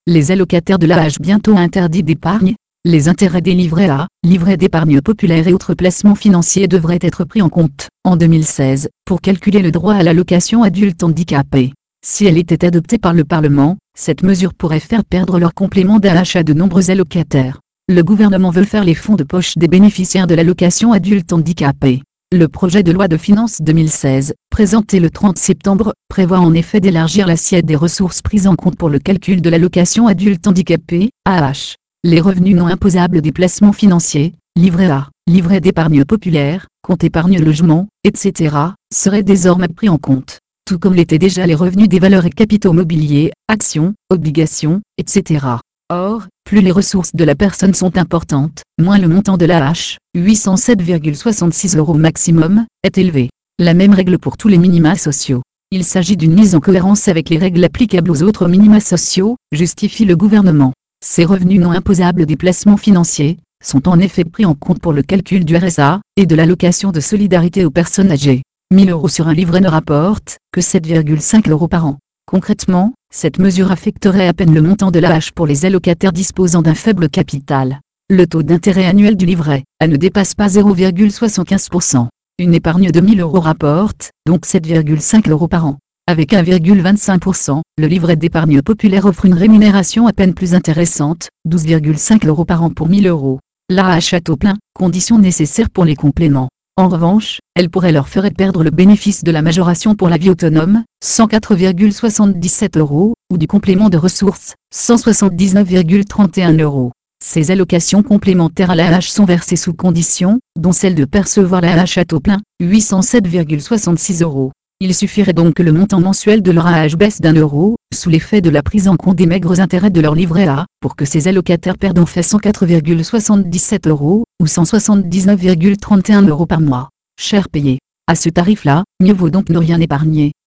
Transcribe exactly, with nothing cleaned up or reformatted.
Les allocataires de l'A A H bientôt interdits d'épargne. Les intérêts des livrets A, livrets d'épargne populaire et autres placements financiers devraient être pris en compte, en deux mille seize, pour calculer le droit à l'allocation adulte handicapé. Si elle était adoptée par le Parlement, cette mesure pourrait faire perdre leur complément d'A A H à de nombreux allocataires. Le gouvernement veut faire les fonds de poche des bénéficiaires de l'allocation adulte handicapé. Le projet de loi de finances deux mille seize, présenté le trente septembre, prévoit en effet d'élargir l'assiette des ressources prises en compte pour le calcul de l'allocation adulte handicapé, A A H. Les revenus non imposables des placements financiers, livret A, livret d'épargne populaire, compte épargne logement, et cetera, seraient désormais pris en compte, tout comme l'étaient déjà les revenus des valeurs et capitaux mobiliers, actions, obligations, et cetera. Or, plus les ressources de la personne sont importantes, moins le montant de l'A A H, huit cent sept virgule soixante-six euros maximum, est élevé. La même règle pour tous les minima sociaux. Il s'agit d'une mise en cohérence avec les règles applicables aux autres minima sociaux, justifie le gouvernement. Ces revenus non imposables des placements financiers sont en effet pris en compte pour le calcul du R S A et de l'allocation de solidarité aux personnes âgées. mille euros sur un livret ne rapportent que sept virgule cinq euros par an. Concrètement, cette mesure affecterait à peine le montant de l'A A H pour les allocataires disposant d'un faible capital. Le taux d'intérêt annuel du livret A ne dépasse pas zéro virgule soixante-quinze pour cent. Une épargne de mille euros rapporte donc sept virgule cinq euros par an. Avec un virgule vingt-cinq pour cent, le livret d'épargne populaire offre une rémunération à peine plus intéressante, douze virgule cinq euros par an pour mille euros. L'A A H à taux plein, condition nécessaire pour les compléments. En revanche, elle pourrait leur faire perdre le bénéfice de la majoration pour la vie autonome, cent quatre virgule soixante-dix-sept euros, ou du complément de ressources, cent soixante-dix-neuf virgule trente et un euros. Ces allocations complémentaires à l'A A H sont versées sous condition, dont celle de percevoir l'A A H à taux plein, huit cent sept virgule soixante-six euros. Il suffirait donc que le montant mensuel de leur A A H baisse d'un euro, sous l'effet de la prise en compte des maigres intérêts de leur livret A, pour que ces allocataires perdent en fait cent quatre virgule soixante-dix-sept euros, ou cent soixante-dix-neuf virgule trente et un euros par mois. Cher payé. À ce tarif-là, mieux vaut donc ne rien épargner.